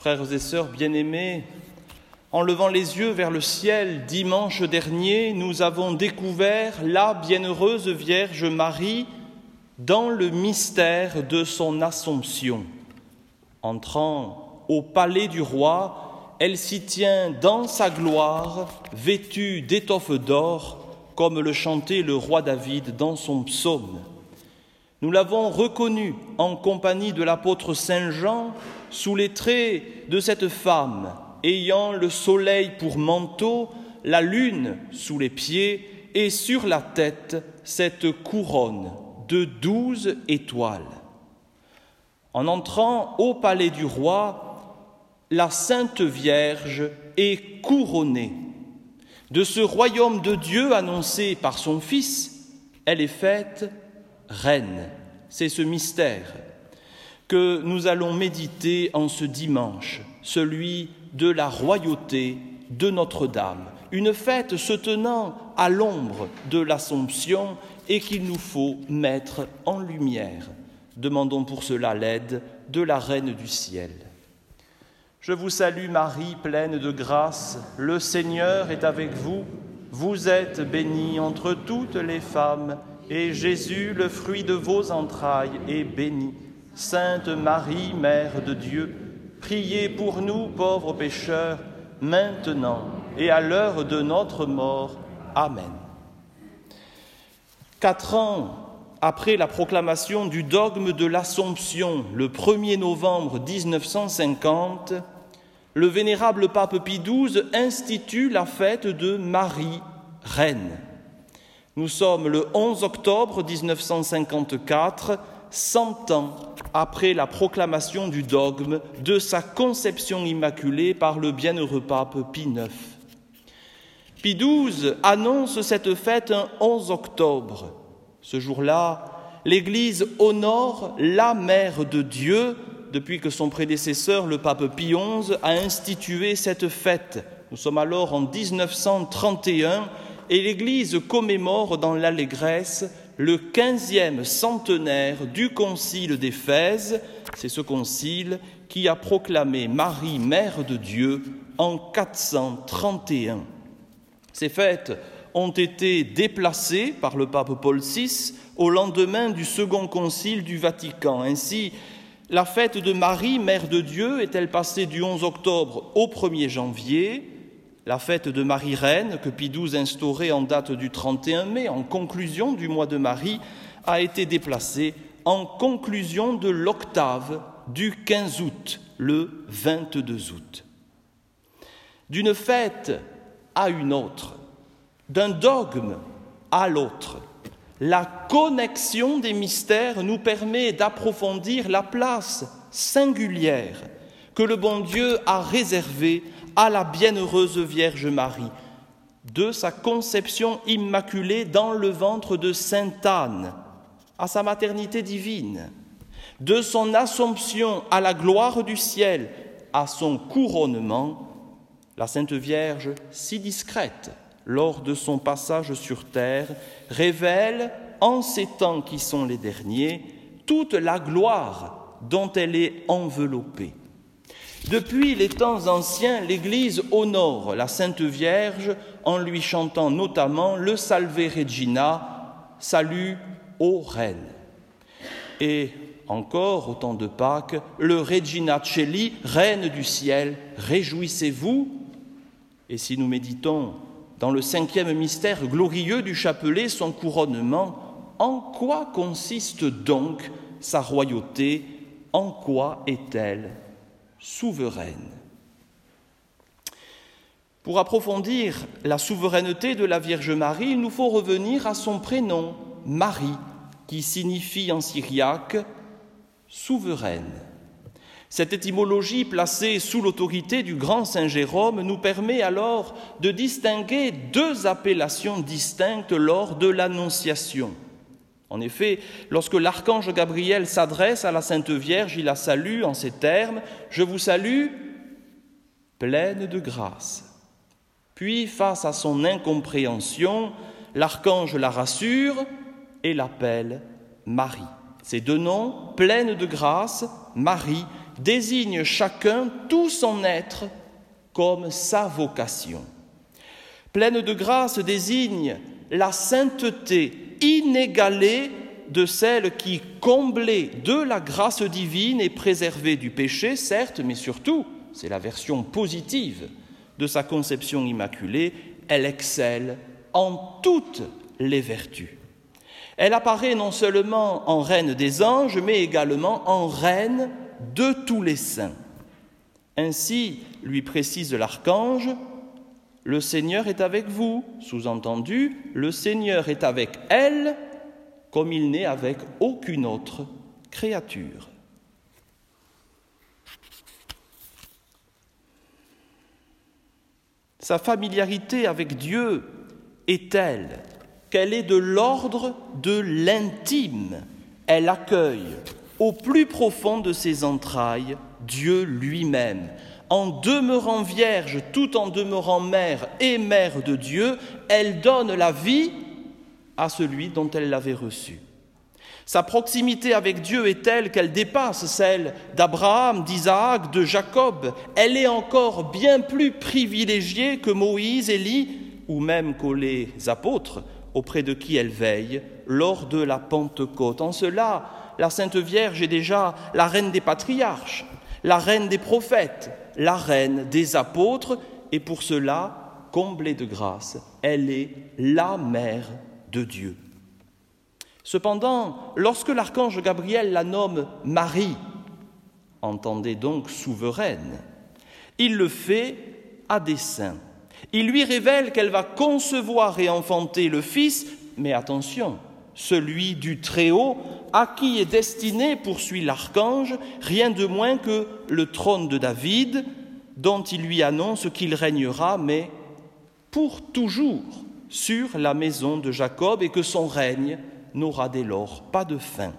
Frères et sœurs bien-aimés, en levant les yeux vers le ciel, dimanche dernier, nous avons découvert la bienheureuse Vierge Marie dans le mystère de son Assomption. Entrant au palais du roi, elle s'y tient dans sa gloire, vêtue d'étoffe d'or, comme le chantait le roi David dans son psaume. Nous l'avons reconnue en compagnie de l'apôtre Saint Jean sous les traits de cette femme ayant le soleil pour manteau, la lune sous les pieds et sur la tête cette couronne de 12 étoiles. En entrant au palais du roi, la Sainte Vierge est couronnée. De ce royaume de Dieu annoncé par son Fils, elle est faite reine. C'est ce mystère que nous allons méditer en ce dimanche, celui de la royauté de Notre-Dame. Une fête se tenant à l'ombre de l'Assomption et qu'il nous faut mettre en lumière. Demandons pour cela l'aide de la Reine du Ciel. Je vous salue Marie, pleine de grâce, le Seigneur est avec vous. Vous êtes bénie entre toutes les femmes, et Jésus, le fruit de vos entrailles, est béni. Sainte Marie, Mère de Dieu, priez pour nous pauvres pécheurs, maintenant et à l'heure de notre mort. Amen. 4 ans après la proclamation du dogme de l'Assomption, le 1er novembre 1950, le vénérable pape Pie XII institue la fête de Marie, reine. Nous sommes le 11 octobre 1954, 100 ans après la proclamation du dogme de sa conception immaculée par le bienheureux pape Pie IX. Pie XII annonce cette fête un 11 octobre. Ce jour-là, l'Église honore la Mère de Dieu depuis que son prédécesseur, le pape Pie XI, a institué cette fête. Nous sommes alors en 1931 et l'Église commémore dans l'allégresse le 15e centenaire du concile d'Éphèse. C'est ce concile qui a proclamé Marie, Mère de Dieu, en 431. Ces fêtes ont été déplacées par le pape Paul VI au lendemain du Second Concile du Vatican. Ainsi, la fête de Marie, Mère de Dieu, est-elle passée du 11 octobre au 1er janvier. La fête de Marie Reine, que Pie XII instaurait en date du 31 mai, en conclusion du mois de Marie, a été déplacée en conclusion de l'octave du 15 août, le 22 août. D'une fête à une autre, d'un dogme à l'autre, la connexion des mystères nous permet d'approfondir la place singulière que le bon Dieu a réservée à la bienheureuse Vierge Marie, de sa conception immaculée dans le ventre de Sainte Anne, à sa maternité divine, de son Assomption à la gloire du ciel, à son couronnement, la Sainte Vierge, si discrète lors de son passage sur terre, révèle, en ces temps qui sont les derniers, toute la gloire dont elle est enveloppée. Depuis les temps anciens, l'Église honore la Sainte Vierge en lui chantant notamment le Salve Regina, salut ô Reine. Et encore, au temps de Pâques, le Regina Coeli, Reine du ciel, réjouissez-vous. Et si nous méditons dans le 5e mystère glorieux du chapelet, son couronnement, en quoi consiste donc sa royauté? En quoi est-elle souveraine? Pour approfondir la souveraineté de la Vierge Marie, il nous faut revenir à son prénom, Marie, qui signifie en syriaque « souveraine ». Cette étymologie placée sous l'autorité du grand Saint Jérôme nous permet alors de distinguer 2 appellations distinctes lors de l'Annonciation. En effet, lorsque l'archange Gabriel s'adresse à la Sainte Vierge, il la salue en ces termes « Je vous salue, pleine de grâce ». Puis, face à son incompréhension, l'archange la rassure et l'appelle Marie. Ces 2 noms, pleine de grâce, Marie, désigne chacun tout son être comme sa vocation. Pleine de grâce désigne la sainteté inégalée de celle qui, comblée de la grâce divine, est préservée du péché, certes, mais surtout, c'est la version positive de sa conception immaculée, elle excelle en toutes les vertus. Elle apparaît non seulement en reine des anges, mais également en reine de tous les saints. Ainsi, lui précise l'archange, « Le Seigneur est avec vous », sous-entendu, « Le Seigneur est avec elle, comme il n'est avec aucune autre créature ». Sa familiarité avec Dieu est telle qu'elle est de l'ordre de l'intime. Elle accueille au plus profond de ses entrailles Dieu lui-même. En demeurant vierge, tout en demeurant mère et mère de Dieu, elle donne la vie à celui dont elle l'avait reçu. Sa proximité avec Dieu est telle qu'elle dépasse celle d'Abraham, d'Isaac, de Jacob. Elle est encore bien plus privilégiée que Moïse, Élie ou même que les apôtres auprès de qui elle veille lors de la Pentecôte. En cela, la Sainte Vierge est déjà la reine des patriarches, la reine des prophètes, la reine des apôtres, et pour cela, comblée de grâce, elle est la mère de Dieu. Cependant, lorsque l'archange Gabriel la nomme Marie, entendez donc souveraine, il le fait à dessein. Il lui révèle qu'elle va concevoir et enfanter le Fils, mais attention, celui du Très-Haut, à qui est destiné, poursuit l'archange, rien de moins que le trône de David, dont il lui annonce qu'il régnera, mais pour toujours, sur la maison de Jacob, et que son règne n'aura dès lors pas de fin.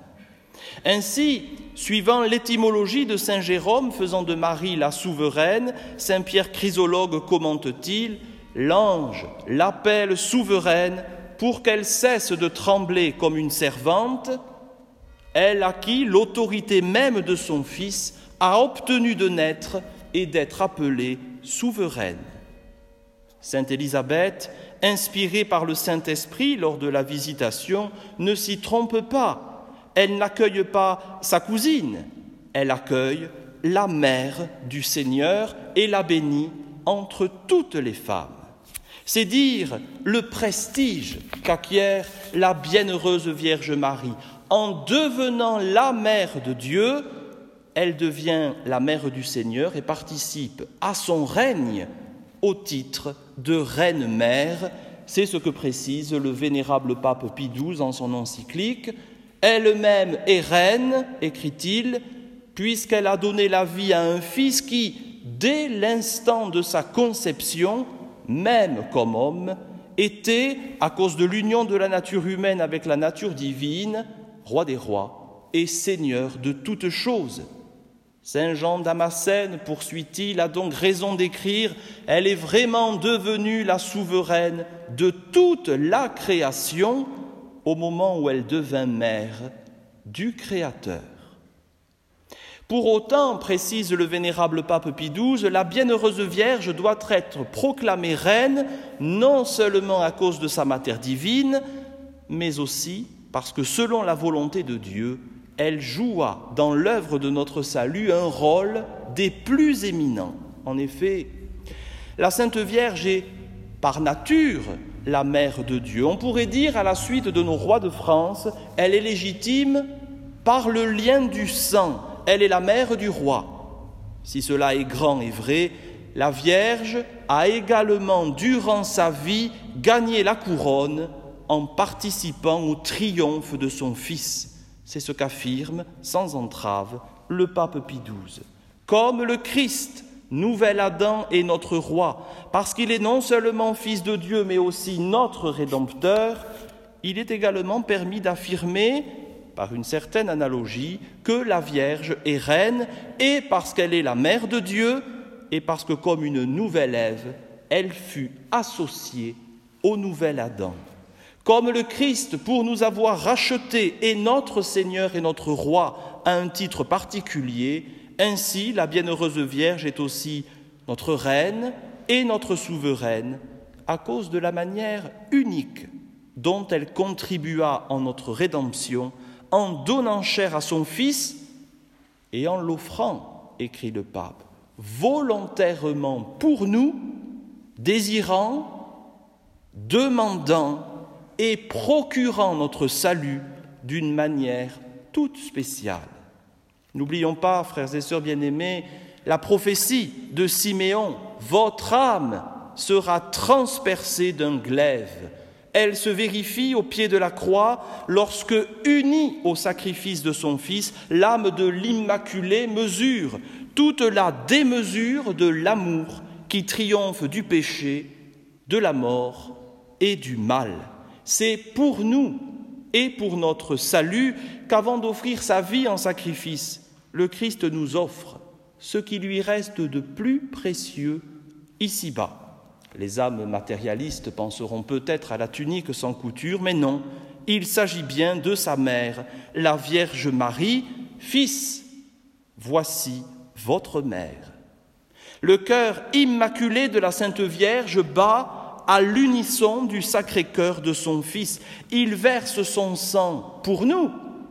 Ainsi, suivant l'étymologie de saint Jérôme faisant de Marie la souveraine, saint Pierre Chrysologue commente-t-il « L'ange l'appelle souveraine pour qu'elle cesse de trembler comme une servante, elle à qui l'autorité même de son Fils a obtenu de naître et d'être appelée souveraine. » Sainte Élisabeth, inspirée par le Saint-Esprit lors de la visitation, ne s'y trompe pas. Elle n'accueille pas sa cousine, elle accueille la mère du Seigneur et la bénit entre toutes les femmes. C'est dire le prestige qu'acquiert la bienheureuse Vierge Marie. En devenant la mère de Dieu, elle devient la mère du Seigneur et participe à son règne au titre de reine-mère. C'est ce que précise le vénérable pape Pie XII en son encyclique. Elle-même est reine, écrit-il, puisqu'elle a donné la vie à un fils qui, dès l'instant de sa conception, même comme homme, était, à cause de l'union de la nature humaine avec la nature divine, roi des rois et seigneur de toutes choses. Saint Jean Damascène, poursuit-il, a donc raison d'écrire « Elle est vraiment devenue la souveraine de toute la création au moment où elle devint mère du Créateur. » Pour autant, précise le vénérable pape Pie XII, la bienheureuse Vierge doit être proclamée reine non seulement à cause de sa matière divine, mais aussi parce que selon la volonté de Dieu, elle joua dans l'œuvre de notre salut un rôle des plus éminents. En effet, la Sainte Vierge est par nature la mère de Dieu. On pourrait dire, à la suite de nos rois de France, elle est légitime par le lien du sang. Elle est la mère du roi. Si cela est grand et vrai, la Vierge a également, durant sa vie, gagné la couronne en participant au triomphe de son Fils. C'est ce qu'affirme, sans entrave, le pape Pie XII. Comme le Christ, nouvel Adam, est notre roi, parce qu'il est non seulement Fils de Dieu, mais aussi notre Rédempteur, il est également permis d'affirmer, par une certaine analogie, que la Vierge est reine, et parce qu'elle est la mère de Dieu, et parce que comme une nouvelle Ève, elle fut associée au nouvel Adam. Comme le Christ, pour nous avoir rachetés, est notre Seigneur et notre Roi à un titre particulier, Ainsi, la Bienheureuse Vierge est aussi notre reine et notre souveraine à cause de la manière unique dont elle contribua en notre rédemption en donnant chair à son Fils et en l'offrant, écrit le pape, volontairement pour nous, désirant, demandant et procurant notre salut d'une manière toute spéciale. N'oublions pas, frères et sœurs bien-aimés, la prophétie de Siméon, votre âme sera transpercée d'un glaive. Elle se vérifie au pied de la croix lorsque, unie au sacrifice de son Fils, l'âme de l'Immaculée mesure toute la démesure de l'amour qui triomphe du péché, de la mort et du mal. C'est pour nous et pour notre salut qu'avant d'offrir sa vie en sacrifice, le Christ nous offre ce qui lui reste de plus précieux ici-bas. Les âmes matérialistes penseront peut-être à la tunique sans couture, mais non, il s'agit bien de sa mère, la Vierge Marie, « Fils, voici votre mère ». Le cœur immaculé de la Sainte Vierge bat à l'unisson du Sacré-Cœur de son Fils. Il verse son sang pour nous,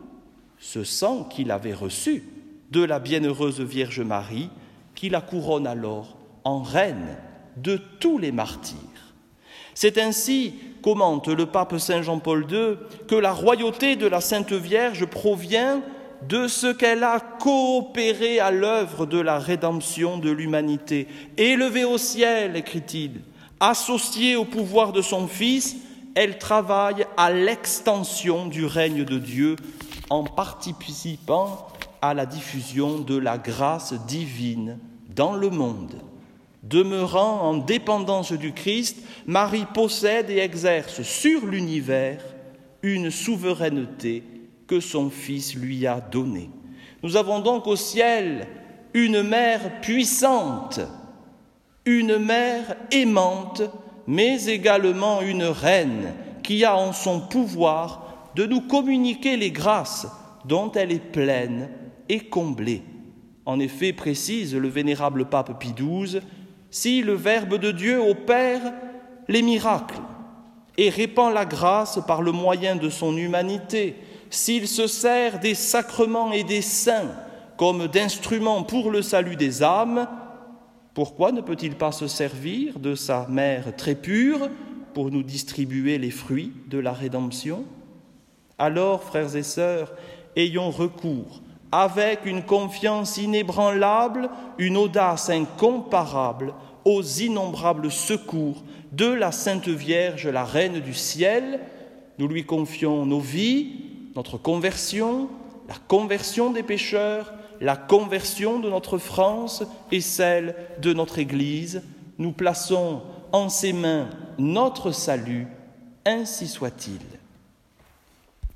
ce sang qu'il avait reçu de la Bienheureuse Vierge Marie, qui la couronne alors en reine de tous les martyrs. C'est ainsi, commente le pape Saint Jean-Paul II, que la royauté de la Sainte Vierge provient de ce qu'elle a coopéré à l'œuvre de la rédemption de l'humanité. Élevée au ciel, écrit-il, associée au pouvoir de son Fils, elle travaille à l'extension du règne de Dieu en participant à la diffusion de la grâce divine dans le monde. Demeurant en dépendance du Christ, Marie possède et exerce sur l'univers une souveraineté que son Fils lui a donnée. Nous avons donc au ciel une mère puissante, une mère aimante, mais également une reine qui a en son pouvoir de nous communiquer les grâces dont elle est pleine et comblée. En effet, précise le vénérable pape Pie XII, si le Verbe de Dieu opère les miracles et répand la grâce par le moyen de son humanité, s'il se sert des sacrements et des saints comme d'instruments pour le salut des âmes, pourquoi ne peut-il pas se servir de sa mère très pure pour nous distribuer les fruits de la rédemption ? Alors, frères et sœurs, ayons recours avec une confiance inébranlable, une audace incomparable aux innombrables secours de la Sainte Vierge, la Reine du ciel. Nous lui confions nos vies, notre conversion, la conversion des pécheurs, la conversion de notre France et celle de notre Église. Nous plaçons en ses mains notre salut, ainsi soit-il.